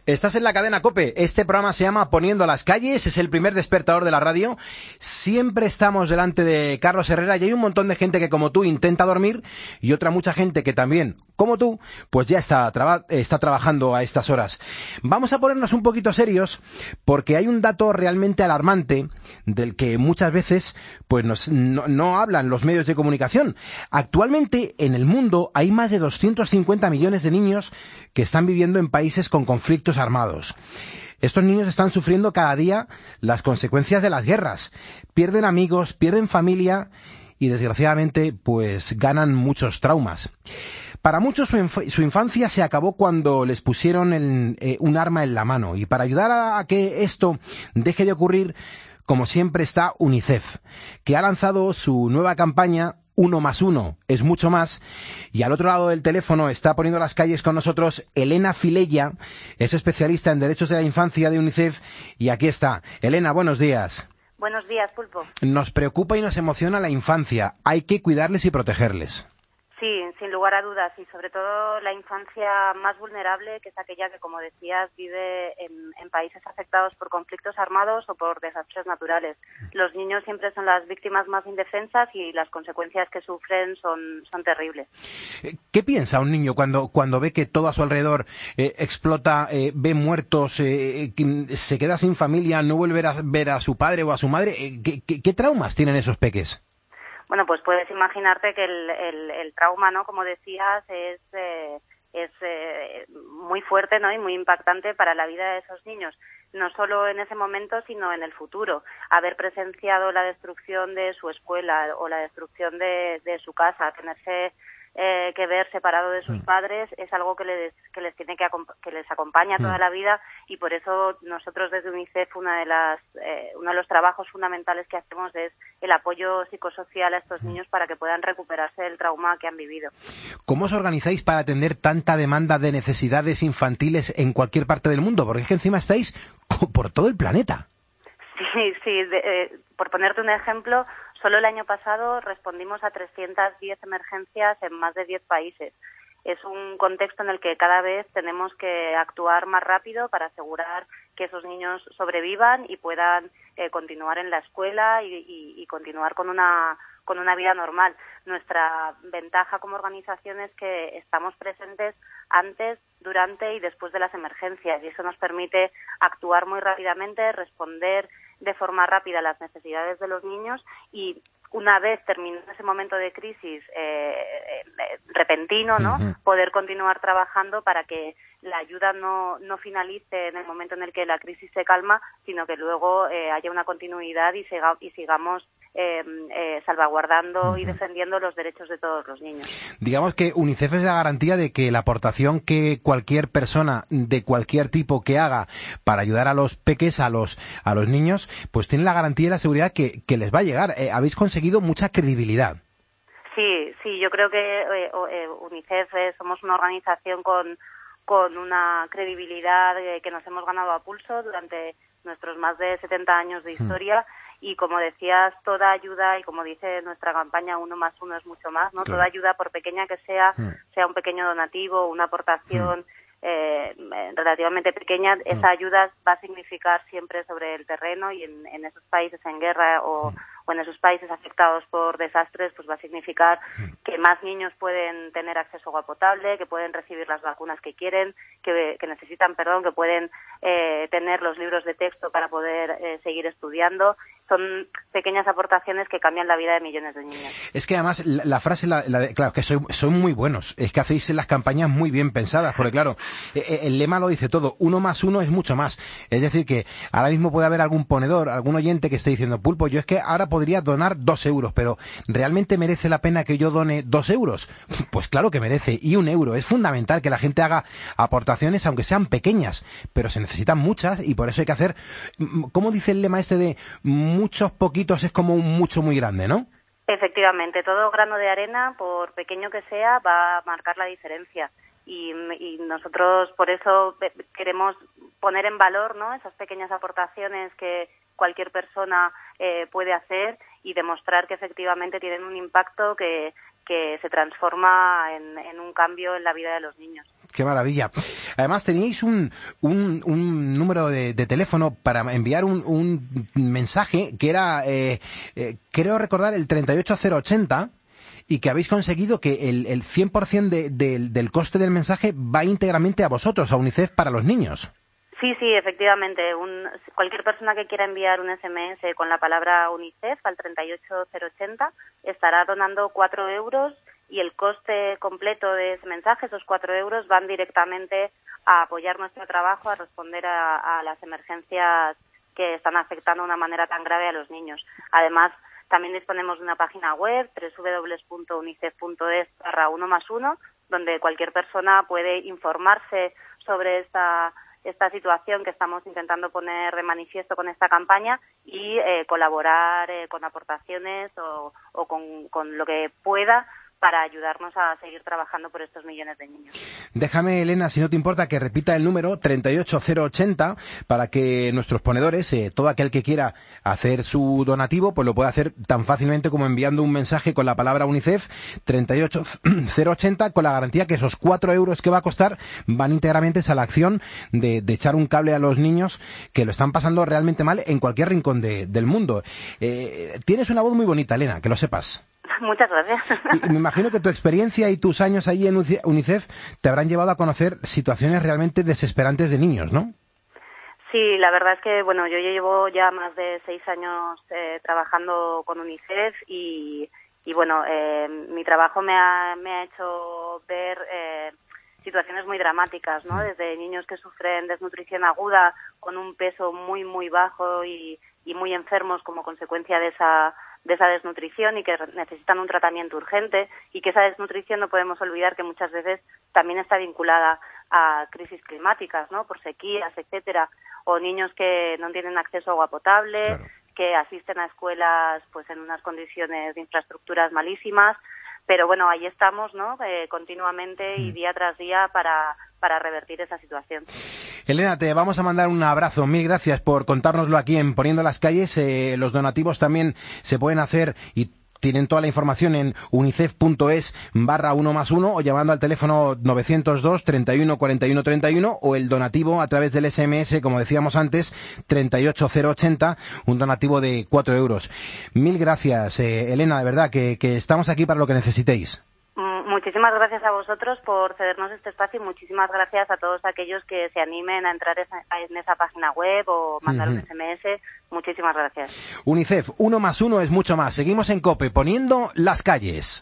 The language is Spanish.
Estás en la cadena COPE. Este programa se llama Poniendo las calles, es el primer despertador de la radio. Siempre estamos delante de Carlos Herrera y hay un montón de gente que, como tú, intenta dormir y otra mucha gente que también, como tú, pues ya está trabajando a estas horas. Vamos a ponernos un poquito serios porque hay un dato realmente alarmante del que muchas veces pues no hablan los medios de comunicación. Actualmente en el mundo hay más de 250 millones de niños que están viviendo en países con conflictos armados. Estos niños están sufriendo cada día las consecuencias de las guerras. Pierden amigos, pierden familia y desgraciadamente pues ganan muchos traumas. Para muchos su infancia se acabó cuando les pusieron un arma en la mano, y para ayudar a que esto deje de ocurrir, como siempre está UNICEF, que ha lanzado su nueva campaña 1+1 es mucho más, y al otro lado del teléfono está poniendo las calles con nosotros Elena Filella, es especialista en derechos de la infancia de UNICEF, y aquí está. Elena, buenos días. Buenos días, Pulpo. Nos preocupa y nos emociona la infancia, hay que cuidarles y protegerles. Sí, sin lugar a dudas, y sobre todo la infancia más vulnerable, que es aquella que, como decías, vive en países afectados por conflictos armados o por desastres naturales. Los niños siempre son las víctimas más indefensas y las consecuencias que sufren son terribles. ¿Qué piensa un niño cuando ve que todo a su alrededor explota, ve muertos, se queda sin familia, no vuelve a ver a su padre o a su madre? ¿Qué traumas tienen esos peques? Bueno, pues puedes imaginarte que el trauma, ¿no? Como decías, es muy fuerte, ¿no? Y muy impactante para la vida de esos niños, no solo en ese momento, sino en el futuro. Haber presenciado la destrucción de su escuela o la destrucción de su casa, tenerse que ver separado de sus padres, es algo que les acompaña toda la vida, y por eso nosotros desde UNICEF uno de los trabajos fundamentales que hacemos es el apoyo psicosocial a estos niños para que puedan recuperarse del trauma que han vivido. ¿Cómo os organizáis para atender tanta demanda de necesidades infantiles en cualquier parte del mundo? Porque es que encima estáis por todo el planeta. Sí, por ponerte un ejemplo, solo el año pasado respondimos a 310 emergencias en más de 10 países. Es un contexto en el que cada vez tenemos que actuar más rápido para asegurar que esos niños sobrevivan y puedan continuar en la escuela y continuar con una vida normal. Nuestra ventaja como organización es que estamos presentes antes, durante y después de las emergencias, y eso nos permite actuar muy rápidamente, responder de forma rápida a las necesidades de los niños, y una vez terminado ese momento de crisis repentino, ¿no? Poder continuar trabajando para que la ayuda no finalice en el momento en el que la crisis se calma, sino que luego haya una continuidad y sigamos salvaguardando y defendiendo los derechos de todos los niños. Digamos que UNICEF es la garantía de que la aportación que cualquier persona de cualquier tipo que haga para ayudar a los peques, a los niños, pues tiene la garantía y la seguridad que les va a llegar. Habéis conseguido mucha credibilidad. Sí, yo creo que UNICEF somos una organización con una credibilidad que nos hemos ganado a pulso durante nuestros más de 70 años de historia, y como decías, toda ayuda, y como dice nuestra campaña 1+1 es mucho más, ¿no? Claro. Toda ayuda, por pequeña que sea un pequeño donativo, una aportación relativamente pequeña, esa ayuda va a significar siempre sobre el terreno, y en esos países en guerra o en esos países afectados por desastres, pues va a significar que más niños pueden tener acceso a agua potable, que pueden recibir las vacunas que quieren, que necesitan, que pueden tener los libros de texto para poder seguir estudiando. Son pequeñas aportaciones que cambian la vida de millones de niños. Es que además la frase, claro, que son muy buenos, es que hacéis las campañas muy bien pensadas, porque claro, el lema lo dice todo, 1+1 es mucho más. Es decir, que ahora mismo puede haber algún ponedor, algún oyente que esté diciendo, Pulpo, yo es que ahora podría donar 2 euros, pero ¿realmente merece la pena que yo done 2 euros? Pues claro que merece, y 1 euro. Es fundamental que la gente haga aportaciones, aunque sean pequeñas, pero se necesitan muchas, y por eso hay que hacer, ¿cómo dice el lema este de muchos poquitos es como un mucho muy grande, ¿no? Efectivamente, todo grano de arena, por pequeño que sea, va a marcar la diferencia. Y nosotros por eso queremos poner en valor, ¿no?, esas pequeñas aportaciones que cualquier persona puede hacer, y demostrar que efectivamente tienen un impacto que se transforma en un cambio en la vida de los niños. Qué maravilla. Además, teníais un número de teléfono para enviar un mensaje que era, creo recordar, el 38080, y que habéis conseguido que el 100% del coste del mensaje va íntegramente a vosotros, a UNICEF para los niños. Sí, efectivamente. Cualquier persona que quiera enviar un SMS con la palabra UNICEF al 38080 estará donando 4 euros y el coste completo de ese mensaje, esos 4 euros, van directamente a apoyar nuestro trabajo, a responder a las emergencias que están afectando de una manera tan grave a los niños. Además, también disponemos de una página web, www.unicef.es/1+1, donde cualquier persona puede informarse sobre esta situación que estamos intentando poner de manifiesto con esta campaña y colaborar con aportaciones o con lo que pueda para ayudarnos a seguir trabajando por estos millones de niños. Déjame, Elena, si no te importa, que repita el número 38080 para que nuestros ponedores, todo aquel que quiera hacer su donativo, pues lo pueda hacer tan fácilmente como enviando un mensaje con la palabra UNICEF 38080, con la garantía que esos 4 euros que va a costar van íntegramente a la acción de echar un cable a los niños que lo están pasando realmente mal en cualquier rincón del mundo. Tienes una voz muy bonita, Elena, que lo sepas. Muchas gracias. Y me imagino que tu experiencia y tus años allí en UNICEF te habrán llevado a conocer situaciones realmente desesperantes de niños, ¿no? Sí, la verdad es que, bueno, yo llevo ya más de 6 años trabajando con UNICEF y bueno, mi trabajo me ha hecho ver situaciones muy dramáticas, ¿no? Desde niños que sufren desnutrición aguda con un peso muy, muy bajo y muy enfermos como consecuencia de esa desnutrición y que necesitan un tratamiento urgente, y que esa desnutrición no podemos olvidar que muchas veces también está vinculada a crisis climáticas, ¿no? Por sequías, etcétera, o niños que no tienen acceso a agua potable, claro, que asisten a escuelas pues en unas condiciones de infraestructuras malísimas. Pero bueno, ahí estamos, ¿no? Continuamente y día tras día para revertir esa situación. Elena, te vamos a mandar un abrazo. Mil gracias por contárnoslo aquí en Poniendo las Calles. Los donativos también se pueden hacer y tienen toda la información en unicef.es/1+1 o llamando al teléfono 902 31 41 31 o el donativo a través del SMS, como decíamos antes, 38080, un donativo de 4 euros. Mil gracias, Elena, de verdad, que estamos aquí para lo que necesitéis. Muchísimas gracias a vosotros por cedernos este espacio y muchísimas gracias a todos aquellos que se animen a entrar en esa página web o mandar un SMS. Muchísimas gracias. UNICEF, 1+1 es mucho más. Seguimos en COPE, Poniendo las Calles.